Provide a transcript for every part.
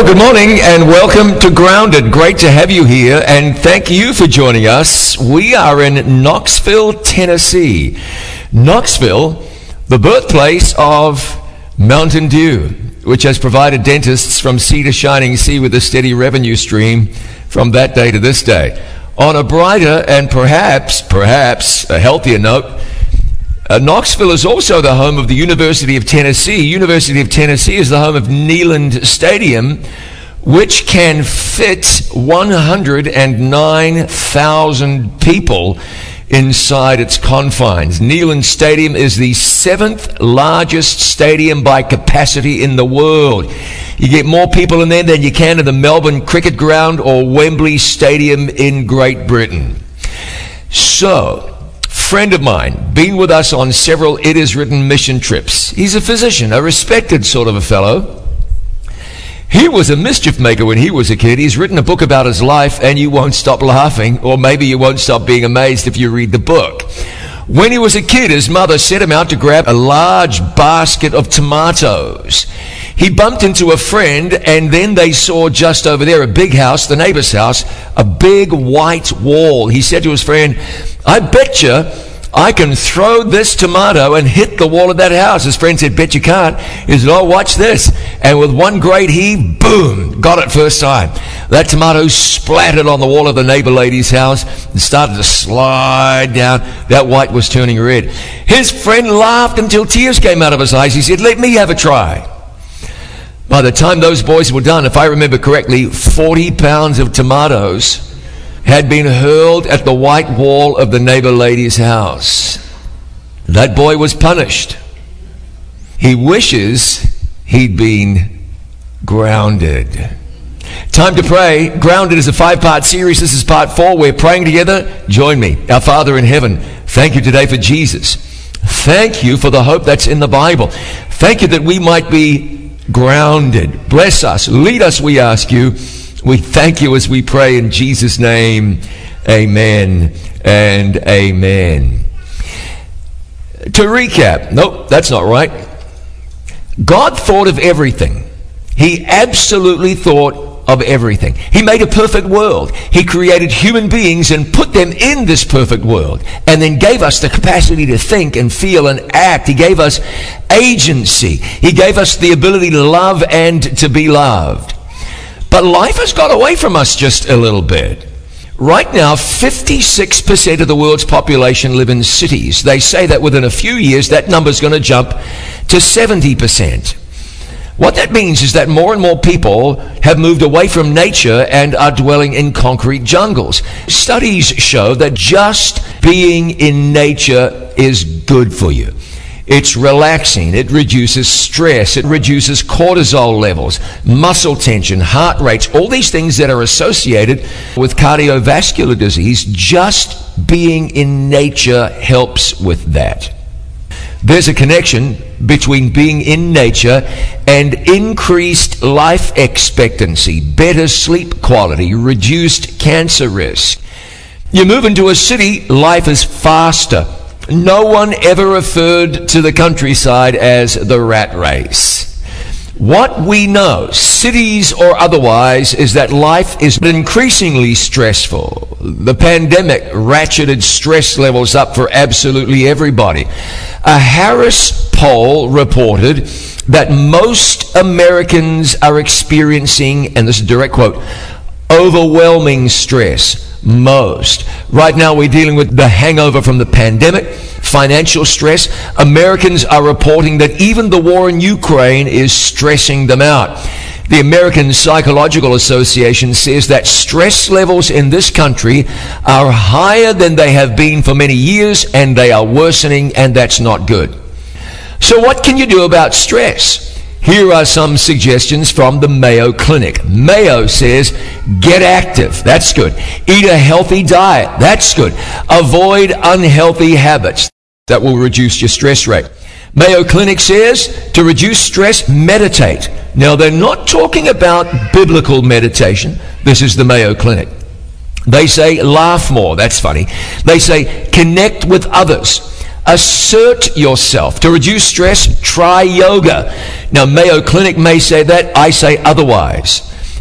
Well, good morning and welcome to Grounded. Great to have you here, and thank you for joining us. We are in Knoxville, Tennessee. Knoxville, the birthplace of Mountain Dew, which has provided dentists from sea to shining sea with a steady revenue stream from that day to this day. On a brighter and perhaps a healthier note, Knoxville is also the home of the University of Tennessee. University of Tennessee is the home of Neyland Stadium, which can fit 109,000 people inside its confines. Neyland Stadium is the 7th largest stadium by capacity in the world. You get more people in there than you can in the Melbourne Cricket Ground or Wembley Stadium in Great Britain. So, friend of mine, been with us on several It Is Written mission trips. He's a physician, a respected sort of a fellow. He was a mischief maker when he was a kid. He's written a book about his life, and you won't stop laughing, or maybe you won't stop being amazed if you read the book. When he was a kid, his mother sent him out to grab a large basket of tomatoes. He bumped into a friend, and then they saw just over there a big house, the neighbor's house, a big white wall. He said to his friend, "I bet you I can throw this tomato and hit the wall of that house." His friend said, "Bet you can't." He said, "Oh, watch this." And with one great heave, boom, got it first time. That tomato splattered on the wall of the neighbor lady's house and started to slide down. That white was turning red. His friend laughed until tears came out of his eyes. He said, "Let me have a try." By the time those boys were done, if I remember correctly, 40 pounds of tomatoes had been hurled at the white wall of the neighbor lady's house. That boy was punished. He wishes he'd been grounded. Time to pray. Grounded is a 5-part series. This is part 4. We're praying together. Join me. Our Father in heaven, thank you today for Jesus. Thank you for the hope that's in the Bible. Thank you that we might be grounded. Bless us. Lead us, we ask you. We thank you as we pray in Jesus' name. Amen and amen. To recap, nope, that's not right. God thought of everything. He absolutely thought of everything. He made a perfect world. He created human beings and put them in this perfect world, and then gave us the capacity to think and feel and act. He gave us agency. He gave us the ability to love and to be loved. But life has got away from us just a little bit. Right now, 56% of the world's population live in cities. They say that within a few years, that number's going to jump to 70%. What that means is that more and more people have moved away from nature and are dwelling in concrete jungles. Studies show that just being in nature is good for you. It's relaxing. It reduces stress. It reduces cortisol levels, muscle tension, heart rates, all these things that are associated with cardiovascular disease. Just being in nature helps with that. There's a connection between being in nature and increased life expectancy, better sleep quality, reduced cancer risk. You move into a city, life is faster. No one ever referred to the countryside as the rat race. What we know, cities or otherwise, is that life is increasingly stressful. The pandemic ratcheted stress levels up for absolutely everybody. A Harris poll reported that most Americans are experiencing, and this is a direct quote, overwhelming stress. Most. Right now we're dealing with the hangover from the pandemic, financial stress. Americans are reporting that even the war in Ukraine is stressing them out. The American Psychological Association says that stress levels in this country are higher than they have been for many years, and they are worsening, and that's not good. So what can you do about stress? Here are some suggestions from the Mayo Clinic. Mayo says, get active. That's good. Eat a healthy diet. That's good. Avoid unhealthy habits. That will reduce your stress rate. Mayo Clinic says, to reduce stress, meditate. Now, they're not talking about biblical meditation. This is the Mayo Clinic. They say, laugh more. That's funny. They say, connect with others. Assert yourself. To reduce stress, try yoga. Now, Mayo Clinic may say that. I say otherwise.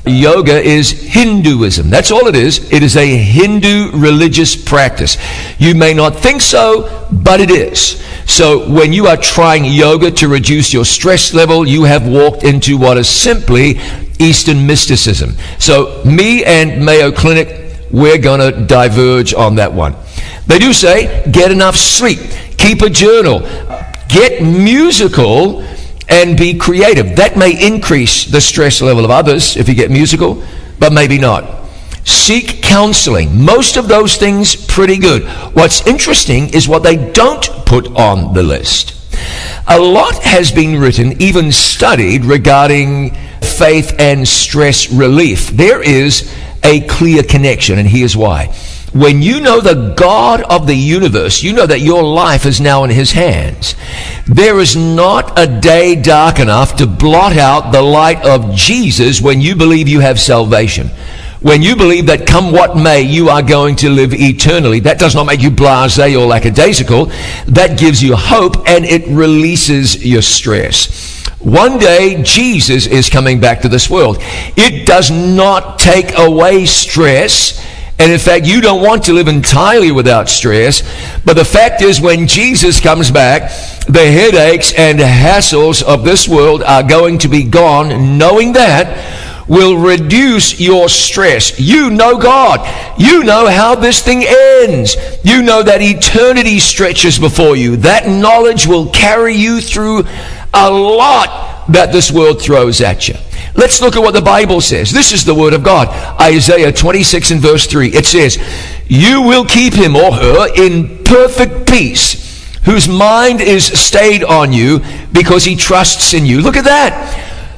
Yoga is Hinduism. That's all it is. It is a Hindu religious practice. You may not think so, but it is. So when you are trying yoga to reduce your stress level, you have walked into what is simply Eastern mysticism. So me and Mayo Clinic, we're going to diverge on that one. They do say, get enough sleep, keep a journal, get musical, and be creative. That may increase the stress level of others if you get musical, but maybe not. Seek counseling. Most of those things pretty good. What's interesting is what they don't put on the list. A lot has been written, even studied, regarding faith and stress relief. There is a clear connection, and here's why. When you know the God of the universe, you know that your life is now in His hands. There is not a day dark enough to blot out the light of Jesus when you believe you have salvation. When you believe that come what may, you are going to live eternally. That does not make you blasé or lackadaisical. That gives you hope, and it releases your stress. One day, Jesus is coming back to this world. It does not take away stress. And in fact, you don't want to live entirely without stress. But the fact is, when Jesus comes back, the headaches and hassles of this world are going to be gone. Knowing that will reduce your stress. You know God. You know how this thing ends. You know that eternity stretches before you. That knowledge will carry you through a lot that this world throws at you. Let's look at what the Bible says. This is the Word of God. Isaiah 26 and verse 3. It says, you will keep him or her in perfect peace, whose mind is stayed on you because he trusts in you. Look at that.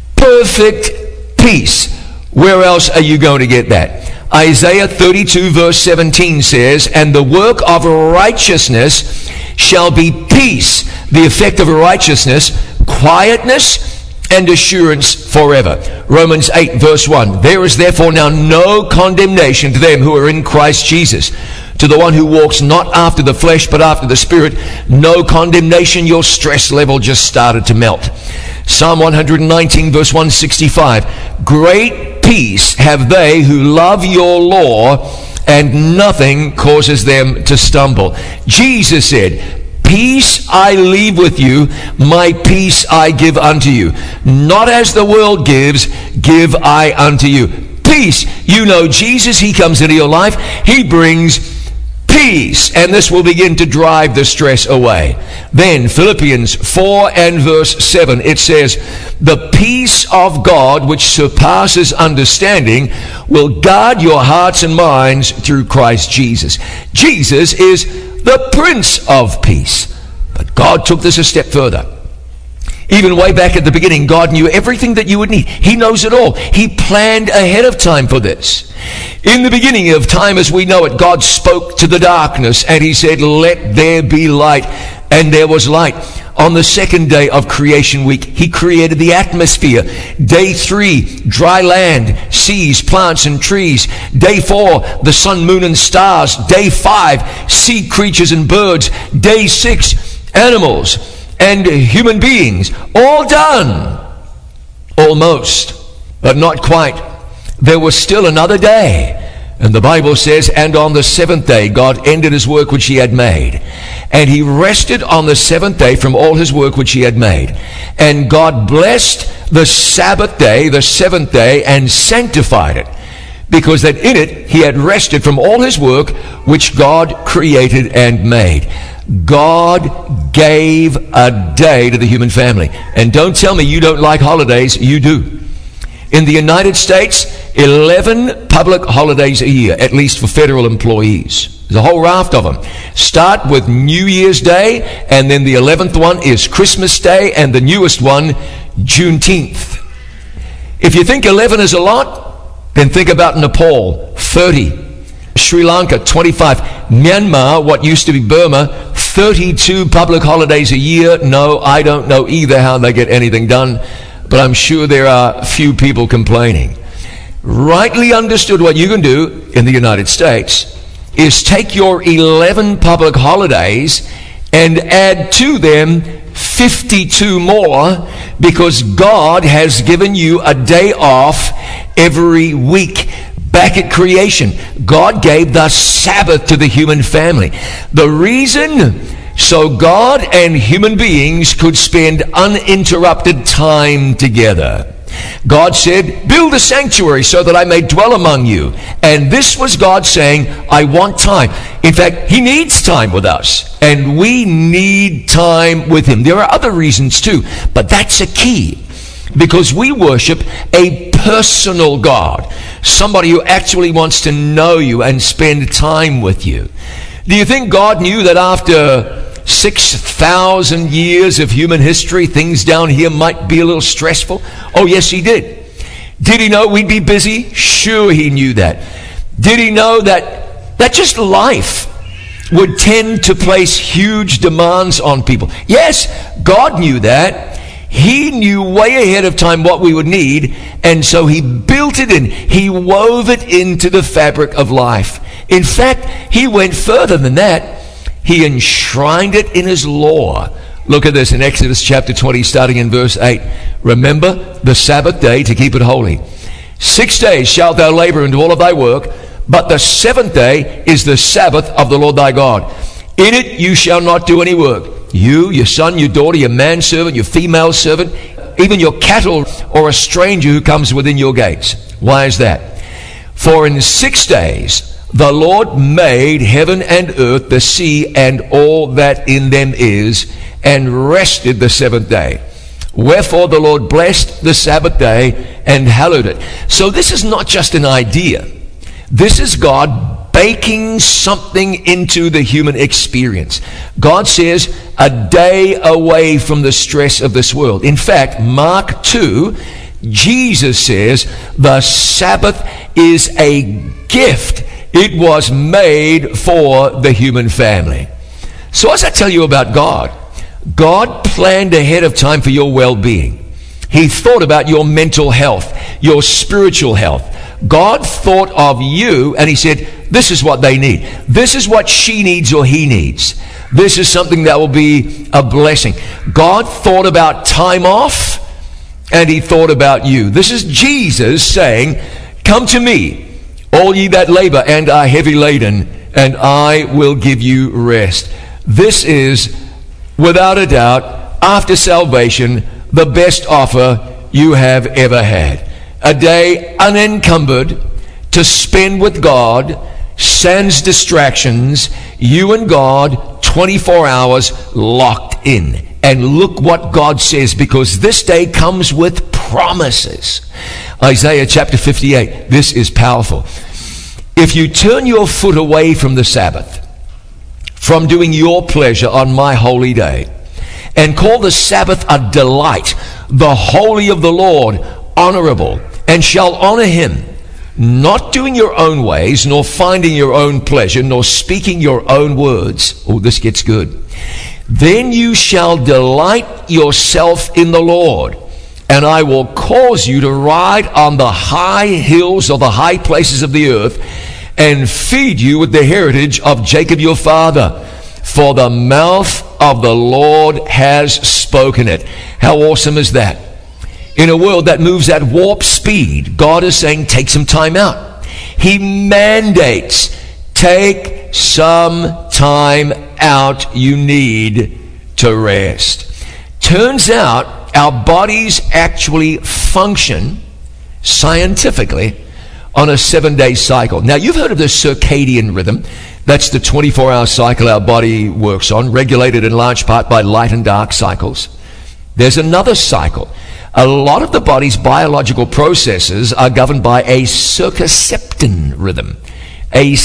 Perfect peace. Where else are you going to get that? Isaiah 32 verse 17 says, and the work of righteousness shall be peace. The effect of righteousness, quietness, and assurance forever. Romans 8 verse 1. There is therefore now no condemnation to them who are in Christ Jesus. To the one who walks not after the flesh but after the Spirit, no condemnation. Your stress level just started to melt. Psalm 119 verse 165. Great peace have they who love your law, and nothing causes them to stumble. Jesus said, peace I leave with you, my peace I give unto you. Not as the world gives, give I unto you. Peace. You know Jesus, He comes into your life. He brings peace, and this will begin to drive the stress away. Then Philippians 4 and verse 7, it says, the peace of God which surpasses understanding will guard your hearts and minds through Christ Jesus. Jesus is the Prince of Peace. But God took this a step further. Even way back at the beginning, God knew everything that you would need. He knows it all. He planned ahead of time for this. In the beginning of time as we know it, God spoke to the darkness and He said, let there be light. And there was light. On the second day of creation week, He created the atmosphere. Day 3, dry land, seas, plants, and trees. Day 4, the sun, moon, and stars. Day 5, sea creatures and birds. Day 6, animals and human beings. All done. Almost, but not quite. There was still another day. And the Bible says, and on the seventh day, God ended His work which He had made. And He rested on the seventh day from all His work which He had made. And God blessed the Sabbath day, the seventh day, and sanctified it, because that in it He had rested from all His work which God created and made. God gave a day to the human family. And don't tell me you don't like holidays. You do. In the United States, 11 public holidays a year, at least for federal employees. There's a whole raft of them. Start with New Year's Day, and then the 11th one is Christmas Day, and the newest one, Juneteenth. If you think 11 is a lot, then think about Nepal, 30. Sri Lanka, 25. Myanmar, what used to be Burma, 32 public holidays a year. No, I don't know either how they get anything done, but I'm sure there are few people complaining. Rightly understood, what you can do in the United States is take your 11 public holidays and add to them 52 more, because God has given you a day off every week. Back at creation, God gave the Sabbath to the human family. The reason, so God and human beings could spend uninterrupted time together. God said, build a sanctuary so that I may dwell among you. And this was God saying, I want time. In fact, he needs time with us, and we need time with him. There are other reasons too, but that's a key, because we worship a personal God, somebody who actually wants to know you and spend time with you. Do you think God knew that after 6,000 years of human history, things down here might be a little stressful? Oh, yes, he did. Did he know we'd be busy? Sure, he knew that. Did he know that just life would tend to place huge demands on people? Yes, God knew that. He knew way ahead of time what we would need, and so he built it in. He wove it into the fabric of life. In fact, he went further than that. He enshrined it in his law. Look at this in Exodus chapter 20, starting in verse 8. Remember the Sabbath day to keep it holy. 6 days shalt thou labor and do all of thy work, but the seventh day is the Sabbath of the Lord thy God. In it you shall not do any work. You, your son, your daughter, your manservant, your female servant, even your cattle, or a stranger who comes within your gates. Why is that? For in 6 days the Lord made heaven and earth, the sea, and all that in them is, and rested the seventh day. Wherefore the Lord blessed the Sabbath day and hallowed it. So this is not just an idea. This is God baking something into the human experience. God says, a day away from the stress of this world. In fact, Mark 2, Jesus says, the Sabbath is a gift. It was made for the human family. So as I tell you about God, God planned ahead of time for your well-being. He thought about your mental health, your spiritual health. God thought of you, and he said, this is what they need. This is what she needs or he needs. This is something that will be a blessing. God thought about time off, and he thought about you. This is Jesus saying, come to me, all ye that labor and are heavy laden, and I will give you rest. This is, without a doubt, after salvation, the best offer you have ever had. A day unencumbered to spend with God, sans distractions, you and God, 24 hours locked in. And look what God says, because this day comes with promises. Isaiah chapter 58, this is powerful. If you turn your foot away from the Sabbath, from doing your pleasure on my holy day, and call the Sabbath a delight, the holy of the Lord honorable, and shall honor him, not doing your own ways, nor finding your own pleasure, nor speaking your own words. Oh, this gets good. Then you shall delight yourself in the Lord, and I will cause you to ride on the high hills or the high places of the earth, and feed you with the heritage of Jacob your father. For the mouth of the Lord has spoken it. How awesome is that? In a world that moves at warp speed, God is saying, take some time out. He mandates, take some time out. You need to rest. Turns out our bodies actually function scientifically on a 7-day cycle. Now, you've heard of the circadian rhythm. That's the 24-hour cycle our body works on, regulated in large part by light and dark cycles. There's another cycle. A lot of the body's biological processes are governed by a circaseptan rhythm, a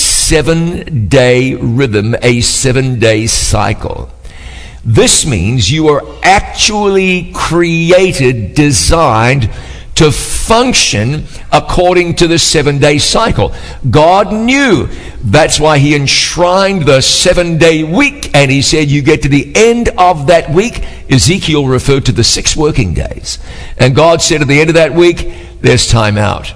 7-day rhythm, a 7-day cycle. This means you are actually created, designed to function according to the 7-day cycle. God knew. That's why he enshrined the 7-day week, and he said you get to the end of that week. Ezekiel referred to the 6 working days. And God said at the end of that week, there's time out.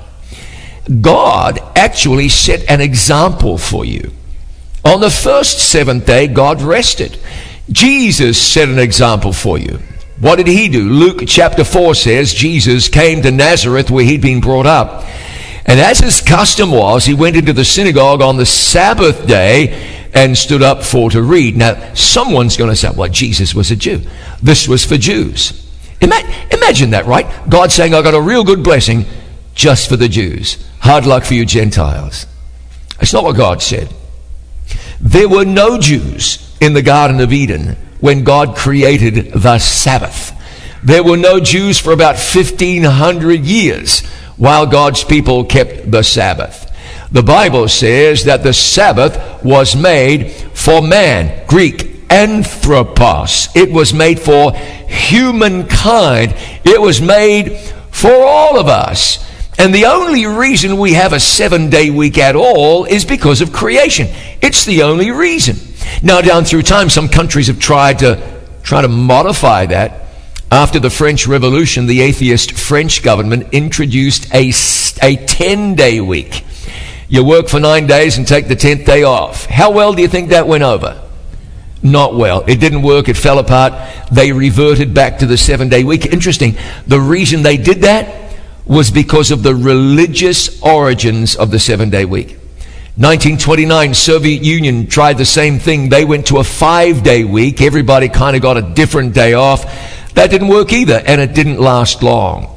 God actually set an example for you. On the first 7th day, God rested. Jesus set an example for you. What did he do? Luke chapter 4 says Jesus came to Nazareth where he'd been brought up. And as his custom was, he went into the synagogue on the Sabbath day and stood up for to read. Now, someone's going to say, well, Jesus was a Jew. This was for Jews. Imagine that, right? God saying, I got a real good blessing just for the Jews. Hard luck for you Gentiles. That's not what God said. There were no Jews in the Garden of Eden when God created the Sabbath. There were no Jews for about 1,500 years while God's people kept the Sabbath. The Bible says that the Sabbath was made for man. Greek, anthropos. It was made for humankind. It was made for all of us. And the only reason we have a 7-day week at all is because of creation. It's the only reason. Now, down through time, some countries have tried to modify that. After the French Revolution, the atheist French government introduced a 10-day week. You work for 9 days and take the 10th day off. How well do you think that went over? Not well. It didn't work. It fell apart. They reverted back to the 7-day week. Interesting. The reason they did that was because of the religious origins of the 7-day week. 1929, Soviet Union tried the same thing. They went to a 5-day week. Everybody kind of got a different day off. That didn't work either, and it didn't last long.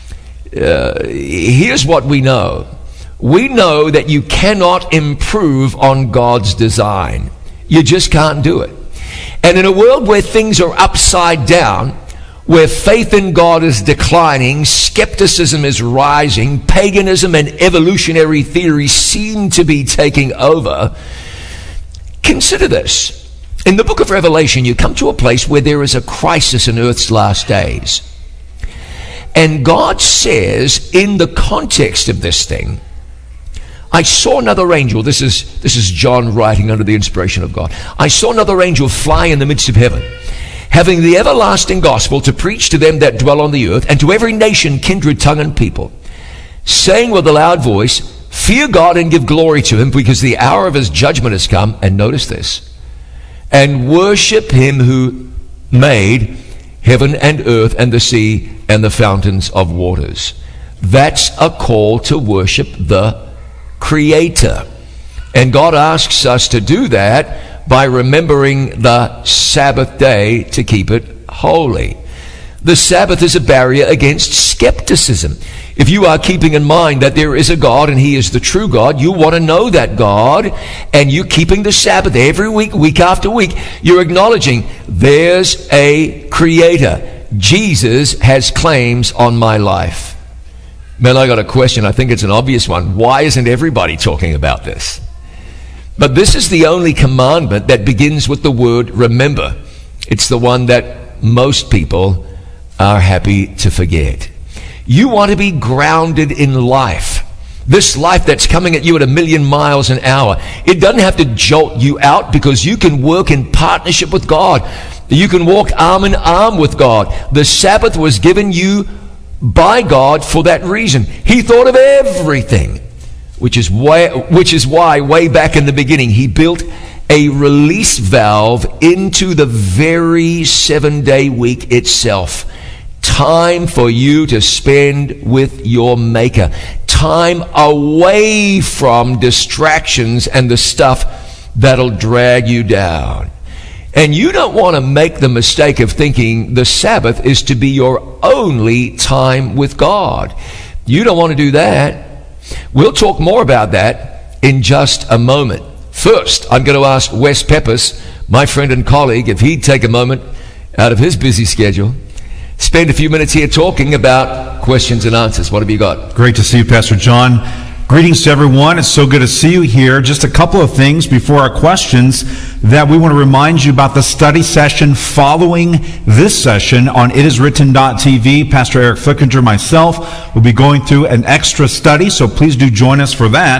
Here's what we know. We know that you cannot improve on God's design. You just can't do it. And in a world where things are upside down, where faith in God is declining, skepticism is rising, paganism and evolutionary theory seem to be taking over, consider this. In the book of Revelation, you come to a place where there is a crisis in earth's last days. And God says, in the context of this thing, I saw another angel. This is John writing under the inspiration of God. I saw another angel fly in the midst of heaven, having the everlasting gospel to preach to them that dwell on the earth, and to every nation, kindred, tongue, and people, saying with a loud voice, fear God and give glory to him, because the hour of his judgment has come. And notice this, and worship him who made heaven and earth and the sea and the fountains of waters. That's a call to worship the Creator. And God asks us to do that by remembering the Sabbath day to keep it holy. The Sabbath is a barrier against skepticism. If you are keeping in mind that there is a God and he is the true God, you want to know that God, and you're keeping the Sabbath every week, week after week, you're acknowledging there's a Creator. Jesus has claims on my life. Man, I got a question. I think it's an obvious one. Why isn't everybody talking about this? But this is the only commandment that begins with the word remember. It's the one that most people are happy to forget. You want to be grounded in life. This life that's coming at you at 1,000,000 miles an hour. It doesn't have to jolt you out, because you can work in partnership with God. You can walk arm in arm with God. The Sabbath was given you by God for that reason. He thought of everything, which is why way back in the beginning he built a release valve into the very 7-day week itself. Time for you to spend with your Maker. Time away from distractions and the stuff that'll drag you down. And you don't want to make the mistake of thinking the Sabbath is to be your only time with God. You don't want to do that. We'll talk more about that in just a moment. First, I'm going to ask Wes Peppers, my friend and colleague, if he'd take a moment out of his busy schedule, spend a few minutes here talking about questions and answers. What have you got? Great to see you, Pastor John. Greetings to everyone. It's so good to see you here. Just a couple of things before our questions that we want to remind you about the study session following this session on itiswritten.tv. Pastor Eric Flickinger, myself, will be going through an extra study, so please do join us for that.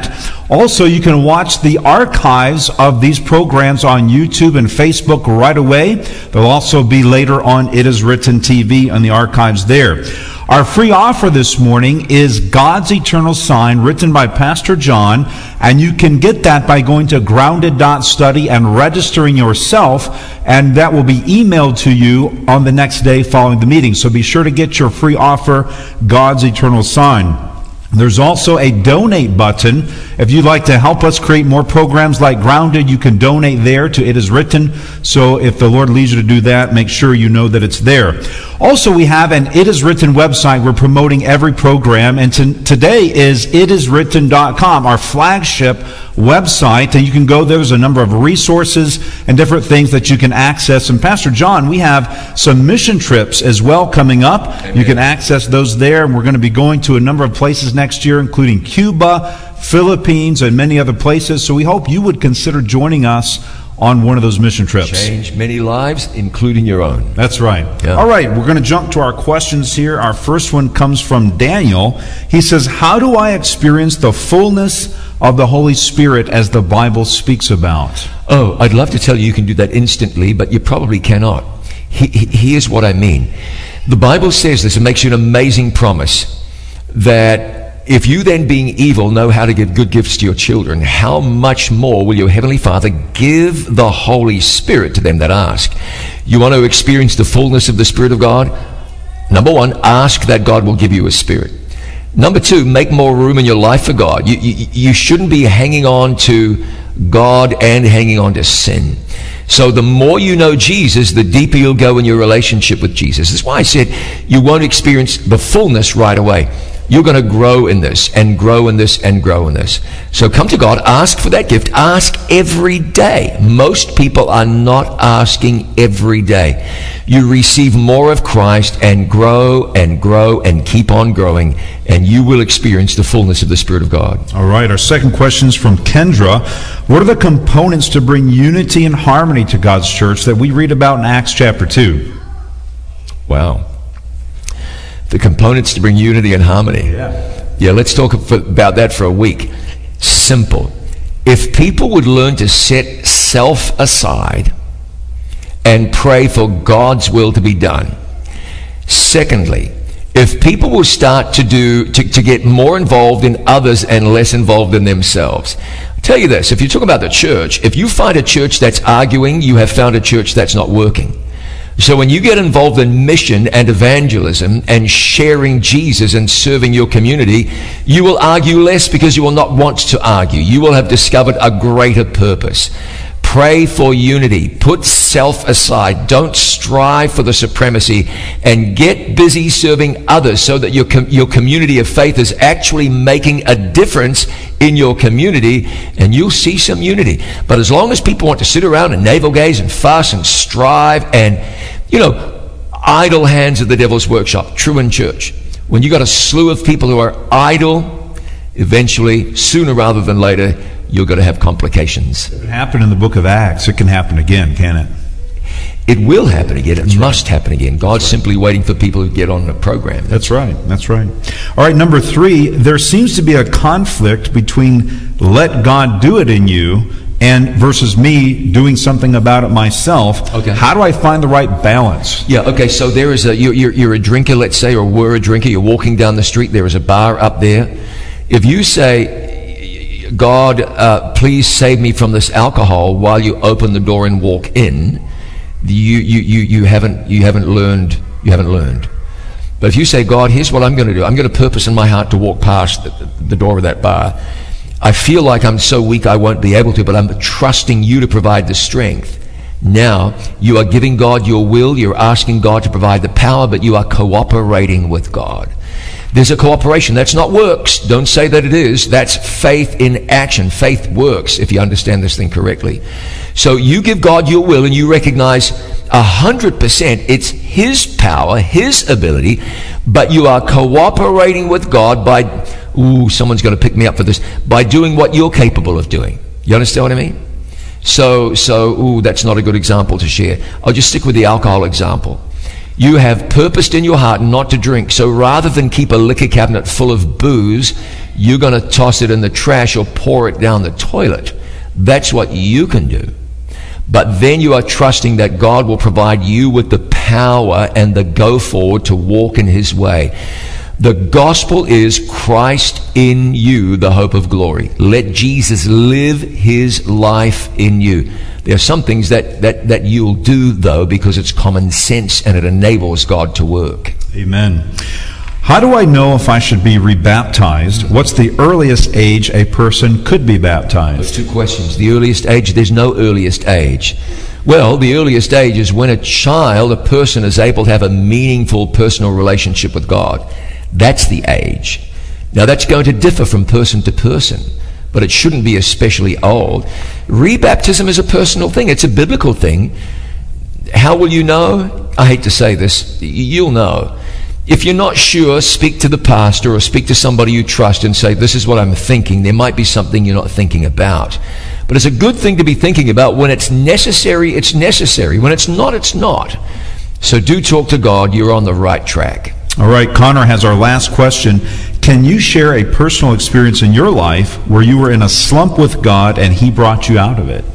Also, you can watch the archives of these programs on YouTube and Facebook right away. They'll also be later on It Is Written TV on the archives there. Our free offer this morning is God's Eternal Sign, written by Pastor John, and you can get that by going to grounded.study and registering yourself, and that will be emailed to you on the next day following the meeting. So be sure to get your free offer, God's Eternal Sign. There's also a donate button. If you'd like to help us create more programs like Grounded, you can donate there to It Is Written. So if the Lord leads you to do that, make sure you know that it's there. Also, we have an It Is Written website. We're promoting every program. And today is itiswritten.com, our flagship website. And you can go there. There's a number of resources and different things that you can access. And Pastor John, we have some mission trips as well coming up. Amen. You can access those there. And we're going to be going to a number of places next year, including Cuba, Philippines, and many other places. So we hope you would consider joining us on one of those mission trips. Change many lives, including your own. That's right. Yeah. All right, we're going to jump to our questions here. Our first one comes from Daniel. He says, how do I experience the fullness of the Holy Spirit as the Bible speaks about? Oh, I'd love to tell you can do that instantly, but you probably cannot. Here's what I mean. The Bible says this, it makes you an amazing promise, that if you then, being evil, know how to give good gifts to your children, how much more will your Heavenly Father give the Holy Spirit to them that ask? You want to experience the fullness of the Spirit of God? Number one, ask that God will give you a spirit. Number two, make more room in your life for God. You shouldn't be hanging on to God and hanging on to sin. So the more you know Jesus, the deeper you'll go in your relationship with Jesus. That's why I said you won't experience the fullness right away. You're going to grow in this and grow in this and grow in this. So come to God, ask for that gift, ask every day. Most people are not asking every day. You receive more of Christ and grow and grow and keep on growing, and you will experience the fullness of the Spirit of God. All right, our second question is from Kendra. What are the components to bring unity and harmony to God's church that we read about in Acts chapter 2? Wow. The components to bring unity and harmony. Yeah, let's talk about that for a week. Simple. If people would learn to set self aside and pray for God's will to be done. Secondly, if people will start to get more involved in others and less involved in themselves. I'll tell you this, if you talk about the church, if you find a church that's arguing, you have found a church that's not working. So when you get involved in mission and evangelism and sharing Jesus and serving your community, you will argue less because you will not want to argue. You will have discovered a greater purpose. Pray for unity. Put self aside. Don't strive for the supremacy, and get busy serving others so that your community of faith is actually making a difference in your community, and you'll see some unity. But as long as people want to sit around and navel gaze and fuss and strive and, idle hands at the devil's workshop, true in church. When you got a slew of people who are idle, eventually, sooner rather than later, you're going to have complications. It happened in the book of Acts. It can happen again, can it? It will happen again. It must happen again. God's simply waiting for people to get on the program. That's right. That's right. All right, number 3, there seems to be a conflict between let God do it in you and versus me doing something about it myself. Okay. How do I find the right balance? Yeah, okay, so there is you're a drinker, let's say, or were a drinker. You're walking down the street. There is a bar up there. If you say, God, please save me from this alcohol, while you open the door and walk in, you haven't learned. But if you say, God, here's what I'm going to do. I'm going to purpose in my heart to walk past the door of that bar. I feel like I'm so weak I won't be able to, but I'm trusting you to provide the strength. Now, you are giving God your will. You're asking God to provide the power, but you are cooperating with God. There's a cooperation. That's not works. Don't say that it is. That's faith in action. Faith works, if you understand this thing correctly. So you give God your will and you recognize 100% it's His power, His ability, but you are cooperating with God by, someone's going to pick me up for this, by doing what you're capable of doing. You understand what I mean? So that's not a good example to share. I'll just stick with the alcohol example. You have purposed in your heart not to drink, so rather than keep a liquor cabinet full of booze, you're going to toss it in the trash or pour it down the toilet. That's what you can do. But then you are trusting that God will provide you with the power and the go forward to walk in his way. The gospel is Christ in you, the hope of glory. Let Jesus live his life in you. There are some things that you'll do, though, because it's common sense and it enables God to work. Amen. How do I know if I should be rebaptized? What's the earliest age a person could be baptized? Those two questions. The earliest age, there's no earliest age. Well, the earliest age is when a person is able to have a meaningful personal relationship with God. That's the age. Now, that's going to differ from person to person, but it shouldn't be especially old. Rebaptism is a personal thing. It's a biblical thing. How will you know? I hate to say this. You'll know. If you're not sure, speak to the pastor or speak to somebody you trust and say, this is what I'm thinking. There might be something you're not thinking about. But it's a good thing to be thinking about. When it's necessary, it's necessary. When it's not, it's not. So do talk to God. You're on the right track. All right, Connor has our last question. Can you share a personal experience in your life where you were in a slump with God and he brought you out of it?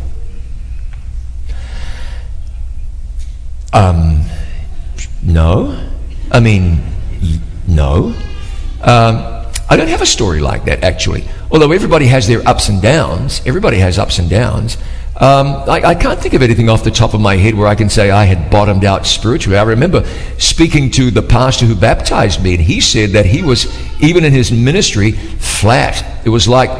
No. I mean, no. I don't have a story like that, actually. Although everybody has their ups and downs. Everybody has ups and downs. I can't think of anything off the top of my head where I can say I had bottomed out spiritually. I remember speaking to the pastor who baptized me, and he said that he was, even in his ministry, flat. It was like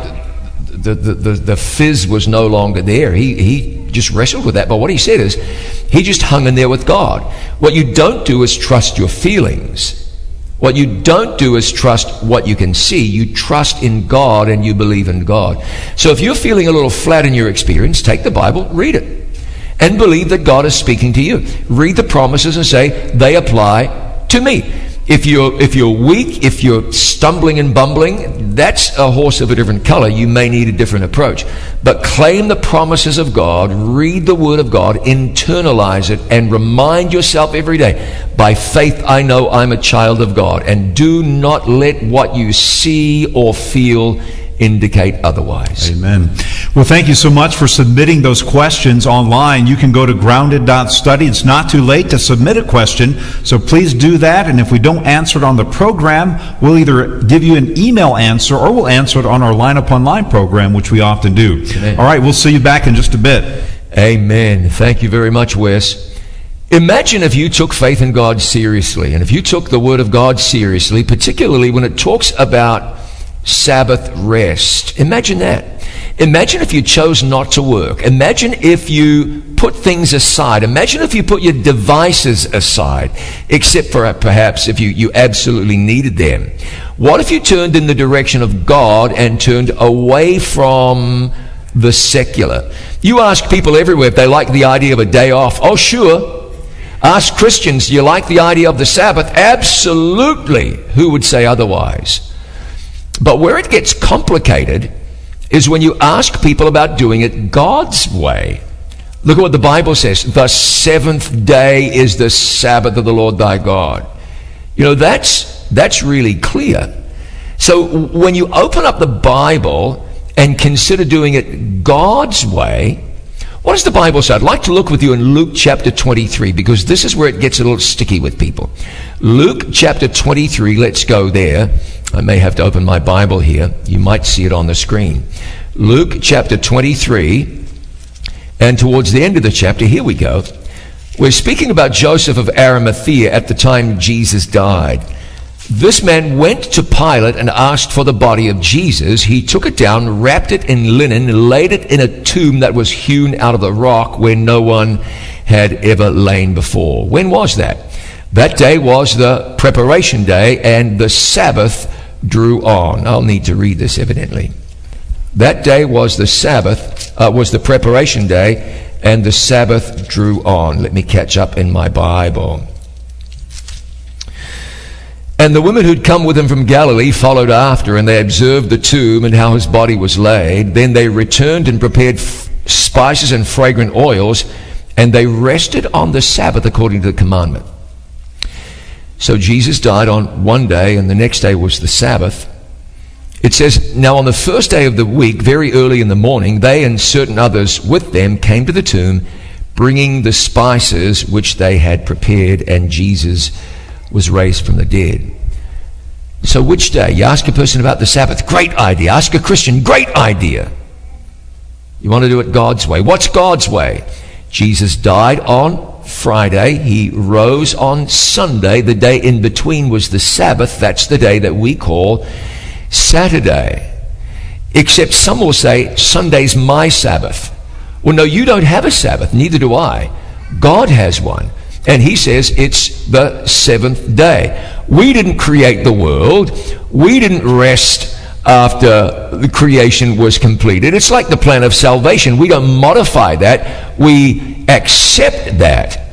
the fizz was no longer there. He just wrestled with that. But what he said is, he just hung in there with God. What you don't do is trust your feelings. What you don't do is trust what you can see. You trust in God and you believe in God. So if you're feeling a little flat in your experience, take the Bible, read it, and believe that God is speaking to you. Read the promises and say, they apply to me. If you're weak, if you're stumbling and bumbling, that's a horse of a different color. You may need a different approach. But claim the promises of God, read the Word of God, internalize it, and remind yourself every day, by faith I know I'm a child of God. And do not let what you see or feel indicate otherwise. Amen. Well, thank you so much for submitting those questions online. You can go to grounded.study. It's not too late to submit a question, so please do that. And if we don't answer it on the program, we'll either give you an email answer or we'll answer it on our Line Upon Line program, which we often do. Amen. All right, we'll see you back in just a bit. Amen. Thank you very much, Wes. Imagine if you took faith in God seriously, and if you took the Word of God seriously, particularly when it talks about Sabbath rest. Imagine that. Imagine if you chose not to work. Imagine if you put things aside. Imagine if you put your devices aside, except for perhaps if you absolutely needed them. What if you turned in the direction of God and turned away from the secular? You ask people everywhere if they like the idea of a day off. Oh, sure. Ask Christians, do you like the idea of the Sabbath? Absolutely. Who would say otherwise? But where it gets complicated is when you ask people about doing it God's way. Look at what the Bible says. The seventh day is the Sabbath of the Lord thy God. You know, that's really clear. So when you open up the Bible and consider doing it God's way, what does the Bible say? I'd like to look with you in Luke chapter 23, because this is where it gets a little sticky with people. Luke chapter 23, let's go there. I may have to open my Bible here. You might see it on the screen. Luke chapter 23, and towards the end of the chapter, here we go. We're speaking about Joseph of Arimathea at the time Jesus died. This man went to Pilate and asked for the body of Jesus. He took it down, wrapped it in linen, laid it in a tomb that was hewn out of the rock where no one had ever lain before. When was that? That day was the preparation day, and the Sabbath drew on. I'll need to read this evidently. That day was the Sabbath, was the preparation day, and the Sabbath drew on. Let me catch up in my Bible. And the women who'd come with him from Galilee followed after, and they observed the tomb and how his body was laid. Then they returned and prepared spices and fragrant oils, and they rested on the Sabbath according to the commandment. So Jesus died on one day, and the next day was the Sabbath. It says, now on the first day of the week, very early in the morning, they and certain others with them came to the tomb, bringing the spices which they had prepared, and Jesus was raised from the dead. So which day? You ask a person about the Sabbath, great idea. Ask a Christian, great idea. You want to do it God's way. What's God's way? Jesus died on Friday. He rose on Sunday. The day in between was the Sabbath. That's the day that we call Saturday. Except some will say, Sunday's my Sabbath. Well, no, you don't have a Sabbath. Neither do I. God has one. And he says it's the seventh day. We didn't create the world. We didn't rest after the creation was completed. It's like the plan of salvation. We don't modify that. We accept that.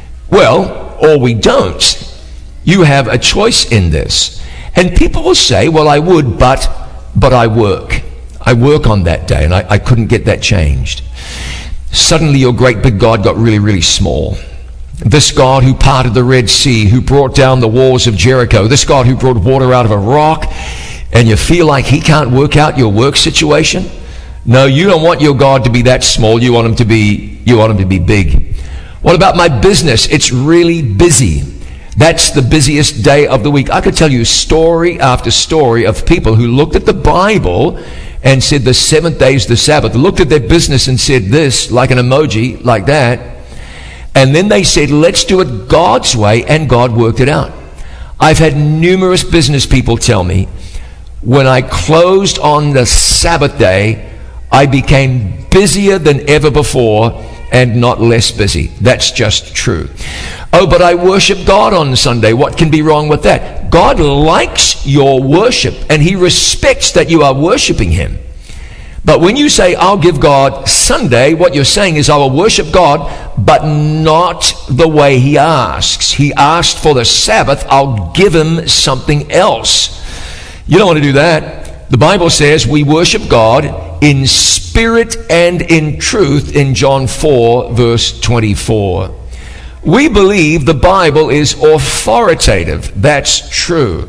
Well, or we don't. You have a choice in this. And people will say, well, I would, but I work. I work on that day, and I couldn't get that changed. Suddenly your great big God got really, really small. This God who parted the Red Sea, who brought down the walls of Jericho, this God who brought water out of a rock, and you feel like he can't work out your work situation? No, you don't want your God to be that small. You want him to be big. What about my business? It's really busy. That's the busiest day of the week. I could tell you story after story of people who looked at the Bible and said the seventh day is the Sabbath, looked at their business and said this, like an emoji, like that, and then they said, let's do it God's way, and God worked it out. I've had numerous business people tell me, when I closed on the Sabbath day, I became busier than ever before and not less busy. That's just true. Oh, but I worship God on Sunday. What can be wrong with that? God likes your worship, and he respects that you are worshiping him. But when you say, I'll give God Sunday, what you're saying is I will worship God, but not the way he asks. He asked for the Sabbath. I'll give him something else. You don't want to do that. The Bible says we worship God in spirit and in truth in John 4, verse 24. We believe the Bible is authoritative. That's true.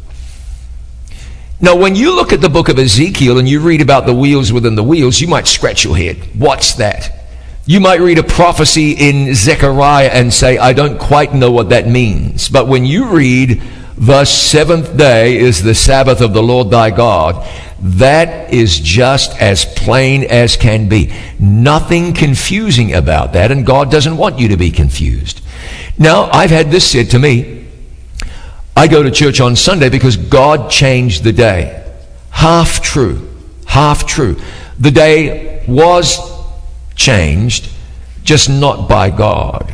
Now, when you look at the book of Ezekiel and you read about the wheels within the wheels, you might scratch your head. What's that? You might read a prophecy in Zechariah and say, I don't quite know what that means. But when you read, the seventh day is the Sabbath of the Lord thy God, that is just as plain as can be. Nothing confusing about that, and God doesn't want you to be confused. Now, I've had this said to me. I go to church on Sunday because God changed the day. Half true. Half true. The day was changed, just not by God.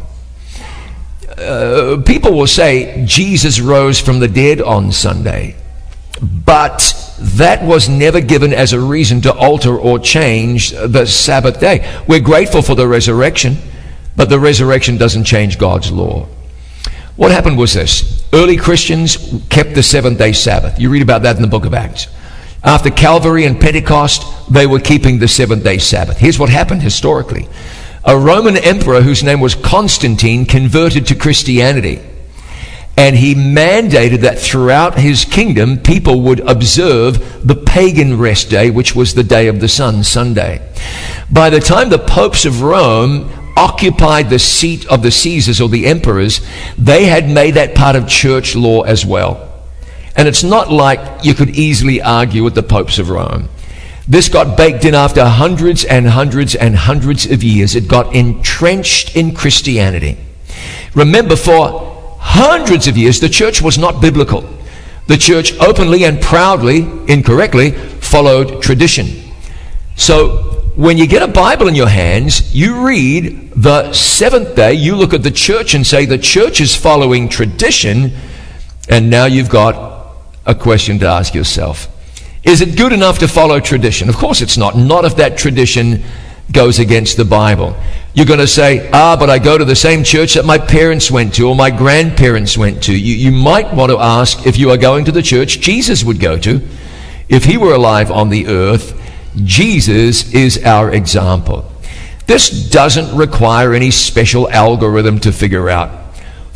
People will say Jesus rose from the dead on Sunday, but that was never given as a reason to alter or change the Sabbath day. We're grateful for the resurrection, but the resurrection doesn't change God's law. What happened was this. Early Christians kept the seventh-day Sabbath. You read about that in the book of Acts. After Calvary and Pentecost, they were keeping the seventh-day Sabbath. Here's what happened historically. A Roman emperor whose name was Constantine converted to Christianity. And he mandated that throughout his kingdom, people would observe the pagan rest day, which was the day of the sun, Sunday. By the time the popes of Rome occupied the seat of the Caesars or the emperors, they had made that part of church law as well. And it's not like you could easily argue with the popes of Rome. This got baked in after hundreds and hundreds and hundreds of years. It got entrenched in Christianity. Remember, for hundreds of years, the church was not biblical. The church openly and proudly, incorrectly, followed tradition. So when you get a Bible in your hands, you read the seventh day, you look at the church and say the church is following tradition, and now you've got a question to ask yourself. Is it good enough to follow tradition? Of course it's not. Not if that tradition goes against the Bible. You're going to say, but I go to the same church that my parents went to or my grandparents went to. You might want to ask if you are going to the church Jesus would go to. If he were alive on the earth, Jesus is our example. This doesn't require any special algorithm to figure out.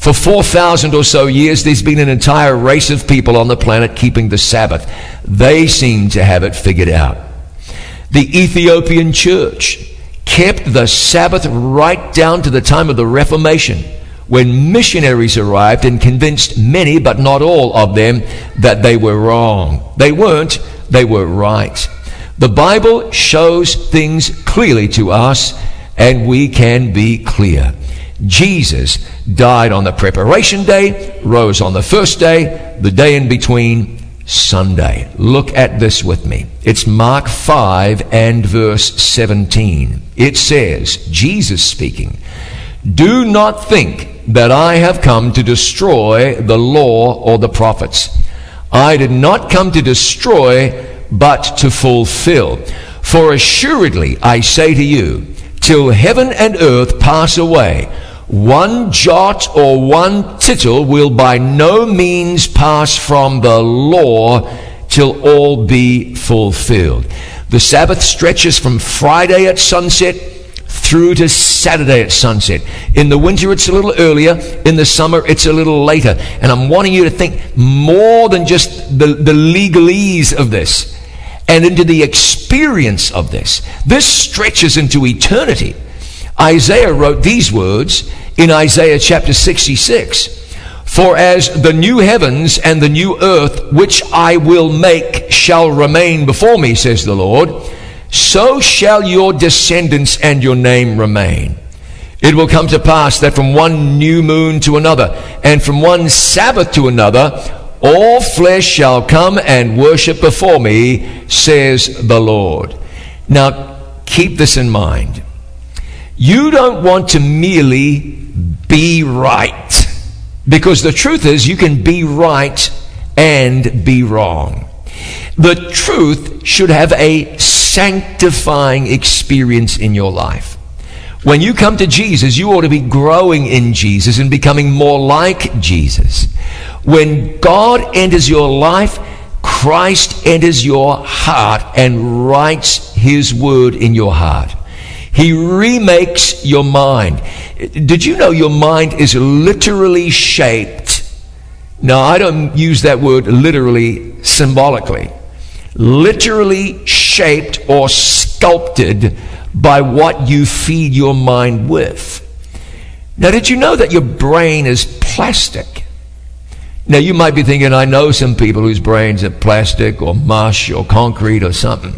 For 4,000 or so years, there's been an entire race of people on the planet keeping the Sabbath. They seem to have it figured out. The Ethiopian church kept the Sabbath right down to the time of the Reformation, when missionaries arrived and convinced many, but not all of them, that they were wrong. They weren't, they were right. The Bible shows things clearly to us, and we can be clear. Jesus died on the preparation day, rose on the first day, the day in between, Sunday. Look at this with me. It's Mark 5 and verse 17. It says, Jesus speaking, "Do not think that I have come to destroy the law or the prophets. I did not come to destroy, but to fulfill. For assuredly I say to you, till heaven and earth pass away, one jot or one tittle will by no means pass from the law till all be fulfilled." The Sabbath stretches from Friday at sunset through to Saturday at sunset. In the winter, it's a little earlier. In the summer, it's a little later. And I'm wanting you to think more than just the legalese of this and into the experience of this. This stretches into eternity. Isaiah wrote these words in Isaiah chapter 66. "For as the new heavens and the new earth, which I will make, shall remain before me, says the Lord, so shall your descendants and your name remain. It will come to pass that from one new moon to another, and from one Sabbath to another, all flesh shall come and worship before me, says the Lord." Now, keep this in mind. You don't want to merely be right, because the truth is you can be right and be wrong. The truth should have a sanctifying experience in your life. When you come to Jesus, you ought to be growing in Jesus and becoming more like Jesus. When God enters your life, Christ enters your heart and writes his word in your heart. He remakes your mind. Did you know your mind is literally shaped? Now, I don't use that word literally symbolically. Literally shaped or sculpted by what you feed your mind with. Now, did you know that your brain is plastic? Now, you might be thinking, I know some people whose brains are plastic or mush or concrete or something.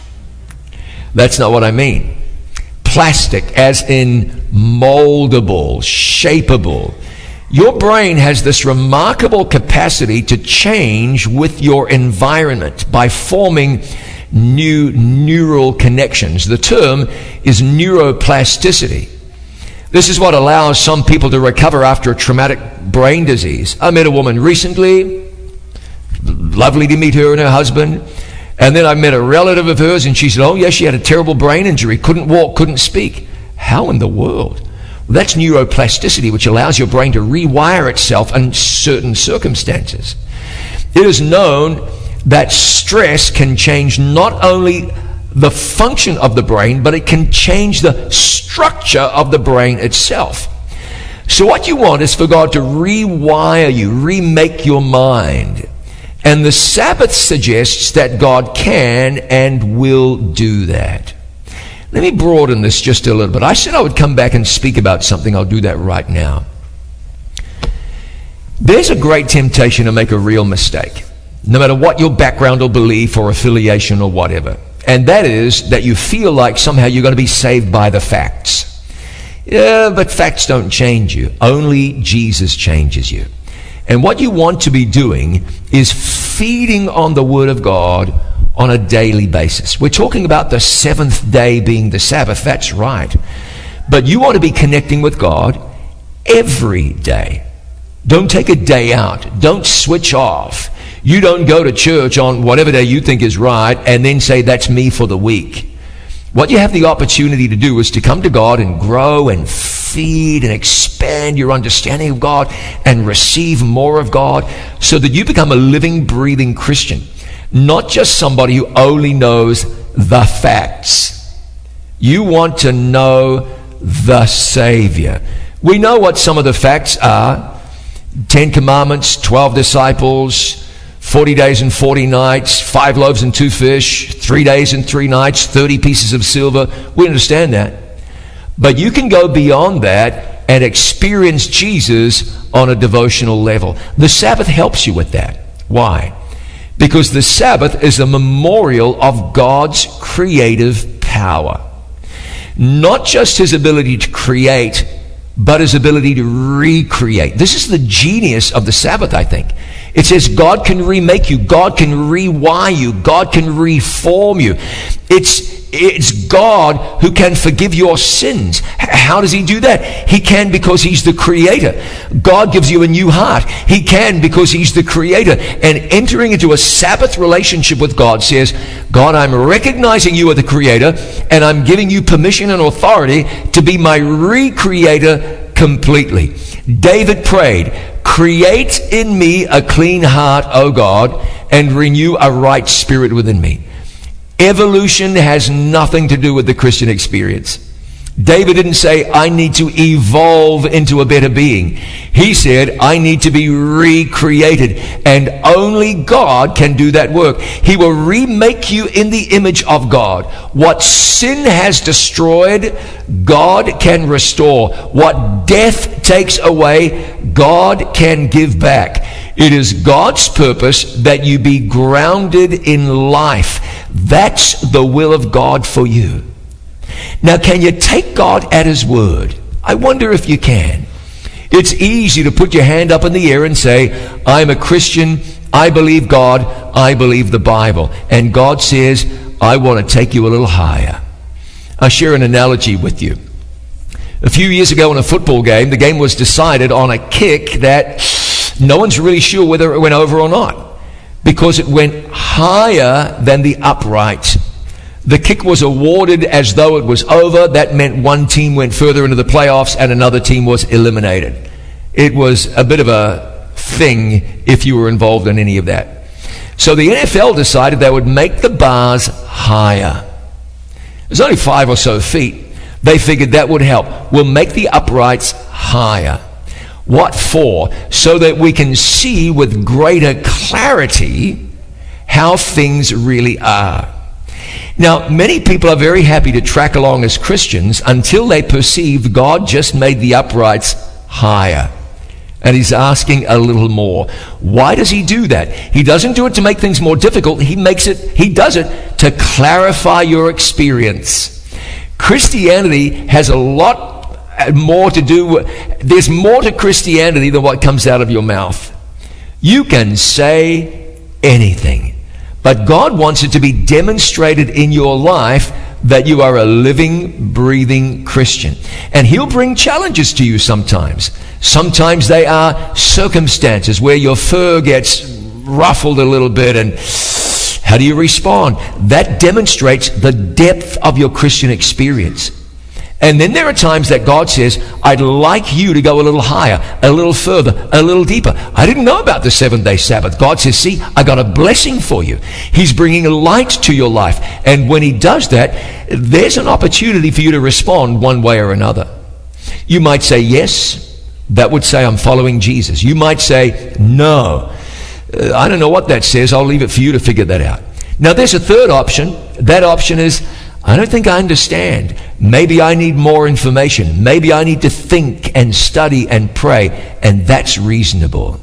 That's not what I mean. Plastic as in moldable, shapeable. Your brain has this remarkable capacity to change with your environment by forming new neural connections. The term is neuroplasticity. This is what allows some people to recover after a traumatic brain disease. I met a woman recently, lovely to meet her and her husband, and then I met a relative of hers, and she said, oh yes, she had a terrible brain injury, couldn't walk, couldn't speak. How in the world? Well, that's neuroplasticity, which allows your brain to rewire itself in certain circumstances. It is known that stress can change not only the function of the brain, but it can change the structure of the brain itself. So what you want is for God to rewire you, remake your mind. And the Sabbath suggests that God can and will do that. Let me broaden this just a little bit. I said I would come back and speak about something. I'll do that right now. There's a great temptation to make a real mistake, no matter what your background or belief or affiliation or whatever. And that is that you feel like somehow you're going to be saved by the facts. Yeah, but facts don't change you. Only Jesus changes you. And what you want to be doing is feeding on the Word of God on a daily basis. We're talking about the seventh day being the Sabbath. That's right. But you want to be connecting with God every day. Don't take a day out. Don't switch off. You don't go to church on whatever day you think is right and then say, that's me for the week. What you have the opportunity to do is to come to God and grow and feed and expand your understanding of God and receive more of God so that you become a living, breathing Christian. Not just somebody who only knows the facts. You want to know the Savior. We know what some of the facts are. 10 commandments, 12 disciples, 40 days and 40 nights, 5 loaves and 2 fish, 3 days and 3 nights, 30 pieces of silver. We understand that. But you can go beyond that and experience Jesus on a devotional level. The Sabbath helps you with that. Why? Because the Sabbath is a memorial of God's creative power. Not just his ability to create, but his ability to recreate. This is the genius of the Sabbath, I think. It says God can remake you. God can rewire you. God can reform you. It's God who can forgive your sins. How does he do that? He can because he's the creator. God gives you a new heart. He can because he's the creator. And entering into a Sabbath relationship with God says, God, I'm recognizing you are the creator, and I'm giving you permission and authority to be my recreator completely. David prayed, create in me a clean heart, O God, and renew a right spirit within me. Evolution has nothing to do with the Christian experience. David didn't say, I need to evolve into a better being. He said, I need to be recreated. And only God can do that work. He will remake you in the image of God. What sin has destroyed, God can restore. What death takes away, God can give back. It is God's purpose that you be grounded in life. That's the will of God for you. Now, can you take God at his word? I wonder if you can. It's easy to put your hand up in the air and say, I'm a Christian, I believe God, I believe the Bible. And God says, I want to take you a little higher. I'll share an analogy with you. A few years ago in a football game, the game was decided on a kick that no one's really sure whether it went over or not, because it went higher than the upright. The kick was awarded as though it was over. That meant one team went further into the playoffs and another team was eliminated. It was a bit of a thing if you were involved in any of that. So the NFL decided they would make the bars higher. It was only 5 or so feet. They figured that would help. We'll make the uprights higher. What for? So that we can see with greater clarity how things really are. Now, many people are very happy to track along as Christians until they perceive God just made the uprights higher. And he's asking a little more. Why does he do that? He doesn't do it to make things more difficult. He does it to clarify your experience. Christianity has a lot more to do. There's more to Christianity than what comes out of your mouth. You can say anything, but God wants it to be demonstrated in your life that you are a living, breathing Christian. And he'll bring challenges to you sometimes. Sometimes they are circumstances where your fur gets ruffled a little bit, and how do you respond? That demonstrates the depth of your Christian experience. And then there are times that God says, I'd like you to go a little higher, a little further, a little deeper. I didn't know about the 7-day Sabbath. God says, see, I got a blessing for you. He's bringing light to your life. And when he does that, there's an opportunity for you to respond one way or another. You might say yes. That would say, I'm following Jesus. You might say, no. I don't know what that says. I'll leave it for you to figure that out. Now, there's a third option. That option is, I don't think I understand. Maybe I need more information. Maybe I need to think and study and pray. And that's reasonable.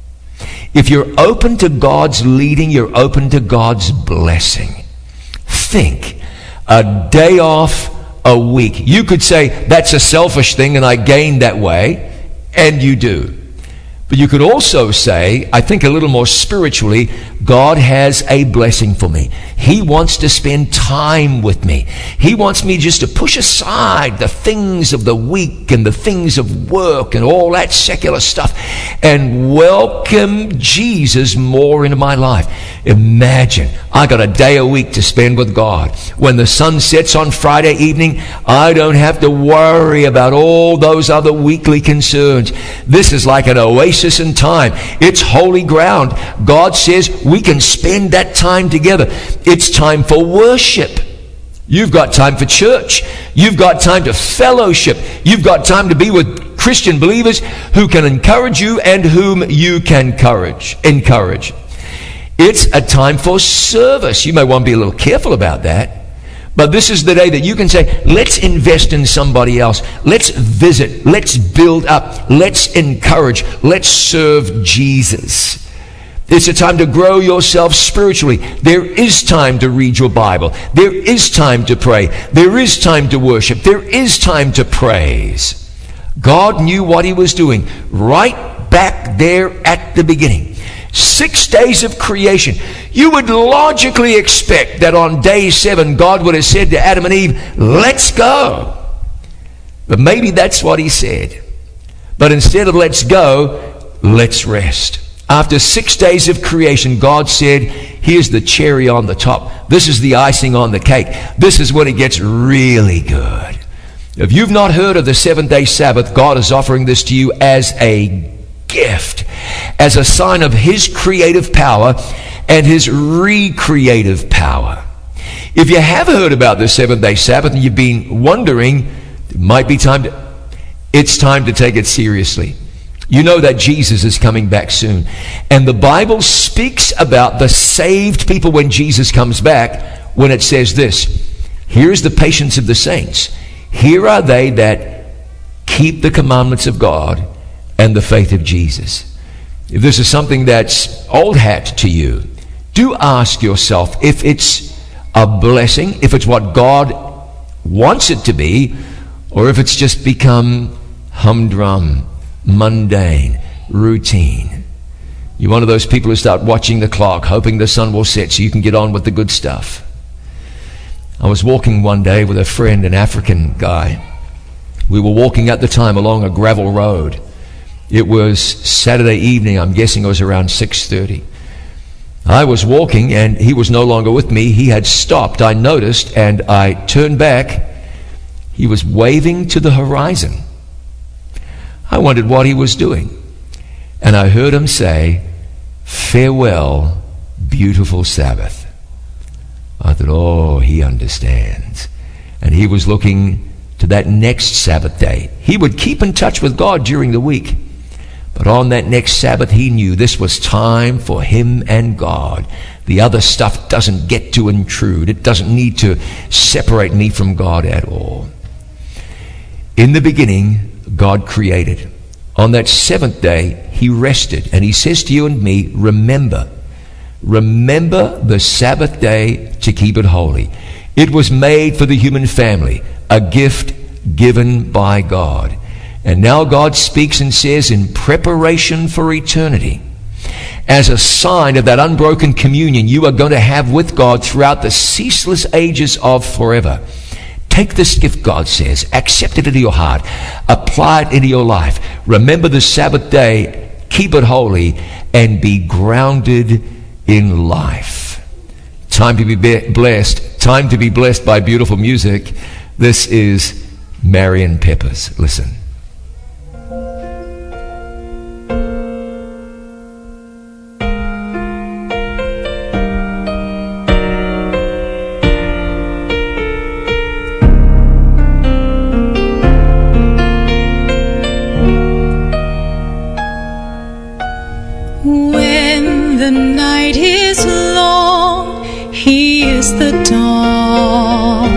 If you're open to God's leading, you're open to God's blessing. Think. A day off a week. You could say, that's a selfish thing and I gained that way. And you do. But you could also say, I think a little more spiritually, God has a blessing for me. He wants to spend time with me. He wants me just to push aside the things of the week and the things of work and all that secular stuff and welcome Jesus more into my life. Imagine, I got a day a week to spend with God. When the sun sets on Friday evening, I don't have to worry about all those other weekly concerns. This is like an oasis in time. It's holy ground. God says we can spend that time together. It's time for worship. You've got time for church. You've got time to fellowship. You've got time to be with Christian believers who can encourage you and whom you can encourage. It's a time for service. You may want to be a little careful about that. But this is the day that you can say, let's invest in somebody else. Let's visit. Let's build up. Let's encourage. Let's serve Jesus. It's a time to grow yourself spiritually. There is time to read your Bible. There is time to pray. There is time to worship. There is time to praise. God knew what he was doing right back there at the beginning. 6 days of creation. You would logically expect that on day 7, God would have said to Adam and Eve, let's go. But maybe that's what he said. But instead of let's go, let's rest. After 6 days of creation, God said, here's the cherry on the top. This is the icing on the cake. This is when it gets really good. If you've not heard of the 7-day Sabbath, God is offering this to you as a gift, as a sign of his creative power and his recreative power. If you have heard about the 7-day Sabbath and you've been wondering, it might be it's time to take it seriously. You know that Jesus is coming back soon. And the Bible speaks about the saved people when Jesus comes back, when it says this, here's the patience of the saints. Here are they that keep the commandments of God and the faith of Jesus. If this is something that's old hat to you, do ask yourself if it's a blessing, if it's what God wants it to be, or if it's just become humdrum, mundane, routine. You're one of those people who start watching the clock, hoping the sun will set so you can get on with the good stuff. I was walking one day with a friend, an African guy. We were walking at the time along a gravel road. It was Saturday evening. I'm guessing it was around 6:30. I was walking and he was no longer with me. He had stopped, I noticed, and I turned back. He was waving to the horizon. I wondered what he was doing. And I heard him say, farewell, beautiful Sabbath. I thought, oh, he understands. And he was looking to that next Sabbath day. He would keep in touch with God during the week. But on that next Sabbath, he knew this was time for him and God. The other stuff doesn't get to intrude. It doesn't need to separate me from God at all. In the beginning, God created. On that 7th day, he rested. And he says to you and me, remember the Sabbath day to keep it holy. It was made for the human family, a gift given by God. And now God speaks and says, in preparation for eternity, as a sign of that unbroken communion you are going to have with God throughout the ceaseless ages of forever. Take this gift, God says, accept it into your heart, apply it into your life. Remember the Sabbath day, keep it holy, and be grounded in life. Time to be blessed. Time to be blessed by beautiful music. This is Marion Peppers. Listen. When the night is long, he is the dawn.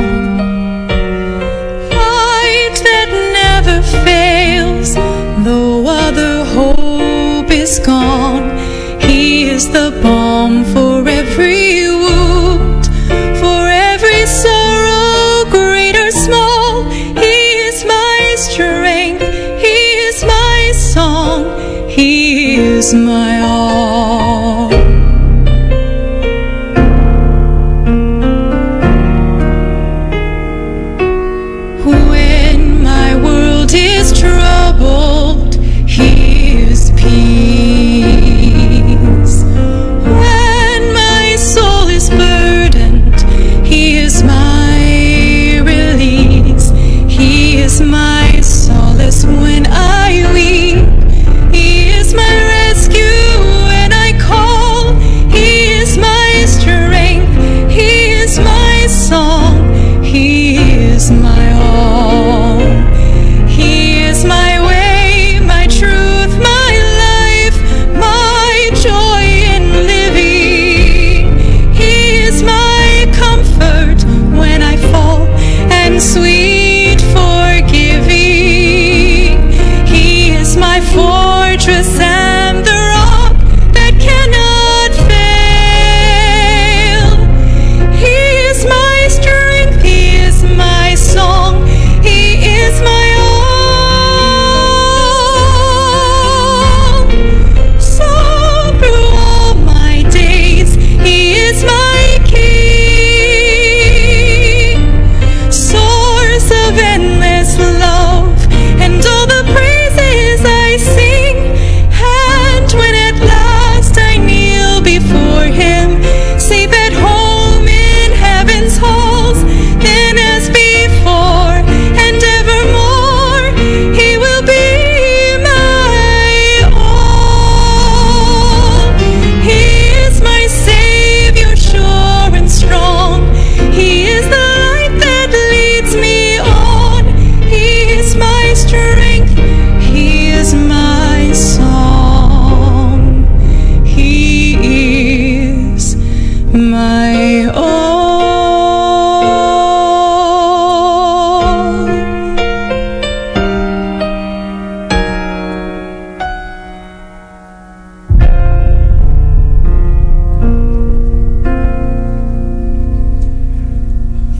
Light that never fails, though other hope is gone. He is the balm for every wound, for every sorrow, great or small. He is my strength, he is my song, he is my all. When my world is troubled, he is peace. When my soul is burdened, he is my release. He is my solace when I weep. He is my rescue when I call. He is my strength. He is my song. He is my all. He is my way.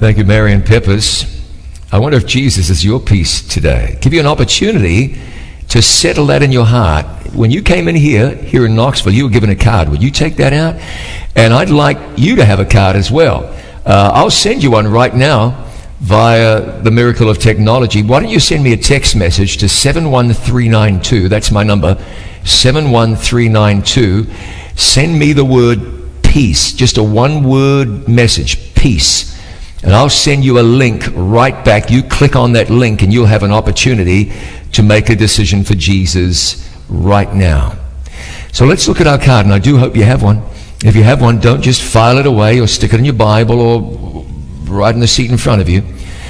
Thank you, Marion Peppers. I wonder if Jesus is your peace today. Give you an opportunity to settle that in your heart. When you came in here in Knoxville, you were given a card. Would you take that out? And I'd like you to have a card as well. I'll send you one right now via the miracle of technology. Why don't you send me a text message to 71392. That's my number, 71392. Send me the word peace, just a one-word message, peace. And I'll send you a link right back. You click on that link and you'll have an opportunity to make a decision for Jesus right now. So let's look at our card, and I do hope you have one. If you have one, don't just file it away or stick it in your Bible or right in the seat in front of you.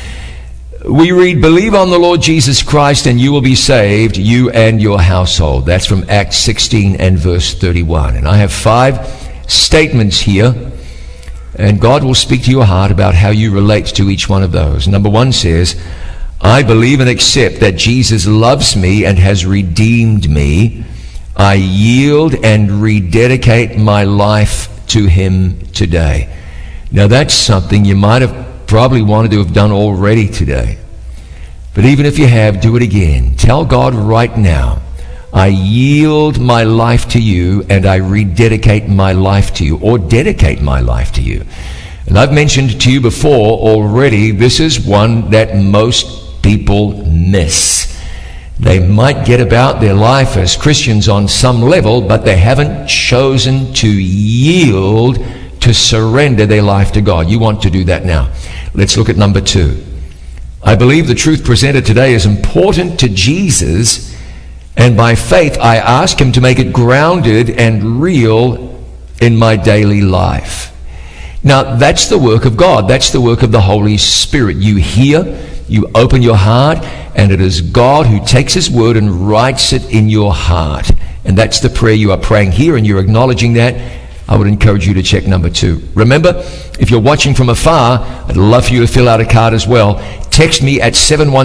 We read, believe on the Lord Jesus Christ and you will be saved, you and your household. That's from Acts 16 and verse 31. And I have 5 statements here, and God will speak to your heart about how you relate to each one of those. Number 1 says, I believe and accept that Jesus loves me and has redeemed me. I yield and rededicate my life to him today. Now that's something you might have probably wanted to have done already today. But even if you have, do it again. Tell God right now, I yield my life to you and I rededicate my life to you, or dedicate my life to you. And I've mentioned to you before already, this is one that most people miss. They might get about their life as Christians on some level, but they haven't chosen to yield, to surrender their life to God. You want to do that now. Let's look at number 2. I believe the truth presented today is important to Jesus, and by faith I ask him to make it grounded and real in my daily life. Now that's the work of God. That's the work of the Holy Spirit. You hear, you open your heart, and it is God who takes his word and writes it in your heart. And that's the prayer you are praying here, and you're acknowledging that. I would encourage you to check number 2. Remember, if you're watching from afar, I'd love for you to fill out a card as well. Text me at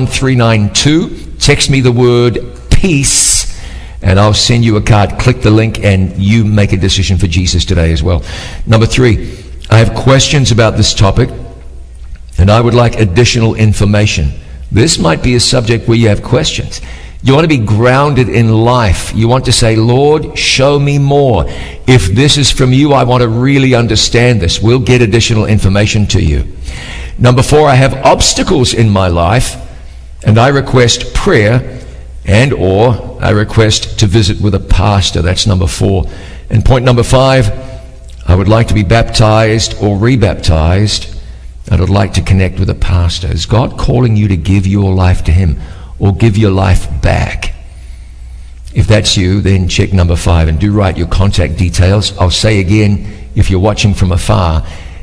71392. Text me the word peace, and I'll send you a card. Click the link and you make a decision for Jesus today as well. Number 3, I have questions about this topic, and I would like additional information. This might be a subject where you have questions. You want to be grounded in life. You want to say, Lord, show me more. If this is from you, I want to really understand this. We'll get additional information to you. Number 4, I have obstacles in my life, and I request prayer and or I request to visit with a pastor. That's number 4. And point number 5, I would like to be baptized or rebaptized, and I'd like to connect with a pastor. Is God calling you to give your life to him or give your life back? If that's you, then check number 5 and do write your contact details. I'll say again, if you're watching from afar,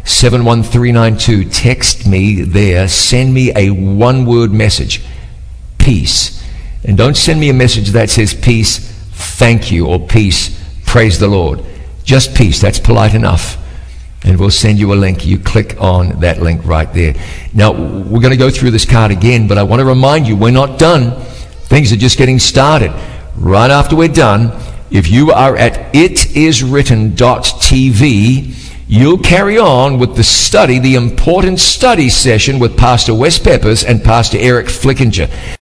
71392, text me there. Send me a one-word message, peace. And don't send me a message that says peace, thank you, or peace, praise the Lord. Just peace, that's polite enough. And we'll send you a link. You click on that link right there. Now, we're going to go through this card again, but I want to remind you, we're not done. Things are just getting started. Right after we're done, if you are at itiswritten.tv, you'll carry on with the study, the important study session with Pastor Wes Peppers and Pastor Eric Flickinger.